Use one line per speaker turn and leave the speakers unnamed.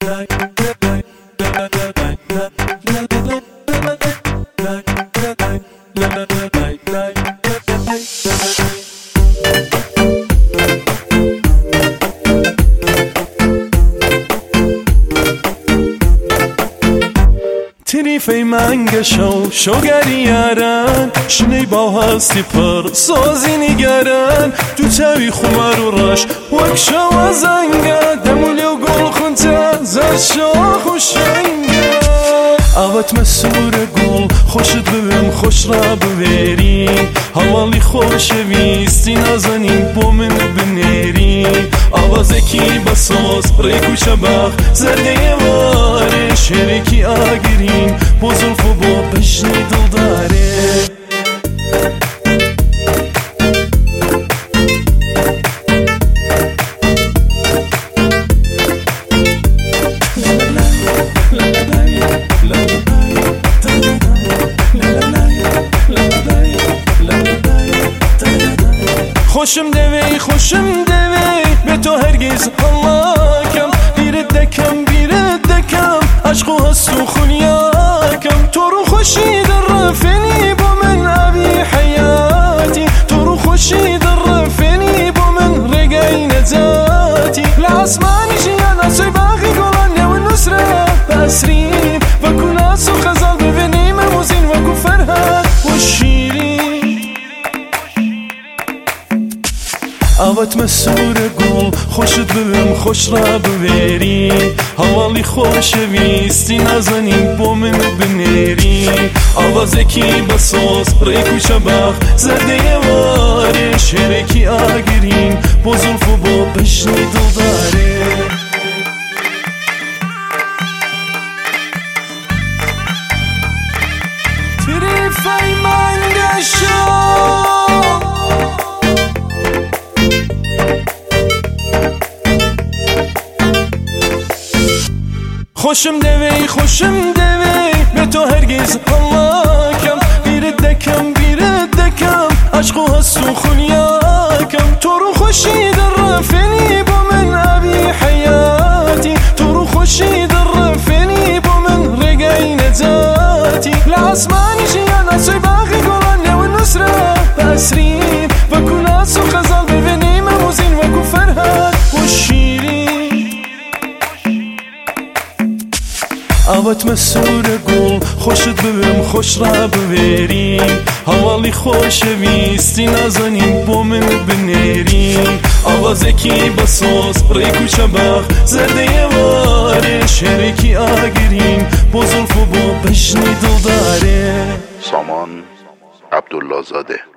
تریفی منگ شوگریارن شنی با هستی پر سازی نگرن تو چوی خومر و رش وک شو زنگه دمولی و گل خونتا زد شاخ و شنگه اوت مسور گل خوشت ببیم خوش را ببری حوالی خوش ویستی نازنین با من بنری آوازه کی بساز ریکو شبخ زرده واره شرکی آگرین با زلف و با بشنی دل داره خوشم دوی به تو هرگز حلاکم بیرد دکم عشقو هست و خونیاکم تو رو خوشی در رفنی با من عبی حیاتی تو رو خوشی در رفنی با من رگای نجاتی لعصمانی جیان اصوی باقی گلان و نصره بسرین و کناس و خزال ببینیم موزین و کو فرهد و شیرین اوت مسور گل خوشت ببیم خوش را ببری حوالی خوش ویستی نازنین با من بنری آوازه کی بساز ریکو شبخ زرده واره شرکی آگرین با زلف و با بشنی دل داره تریفی منگ خوشم دوی به تو هرگز حلاکم بیرد دکم عشقو هست و خونیاکم تو رو خوشی در رفنی با من عبی حیاتی تو رو خوشی در رفنی با من رگای نجاتی لعصمانی جیان اصوی باقی گلان و نصره بسرین و کناس و خزال ببینیم موزین و کو فرهد و شیرین اوت مسور گل خوشت ببیم خوش را ببری حوالی خوش ویستی نازنین با من بنری آوازه کی بساز ریکو شبخ زرده واره شرکی آگرین با زلف و با بشنی دل داره.
سامان عبدالله زاده.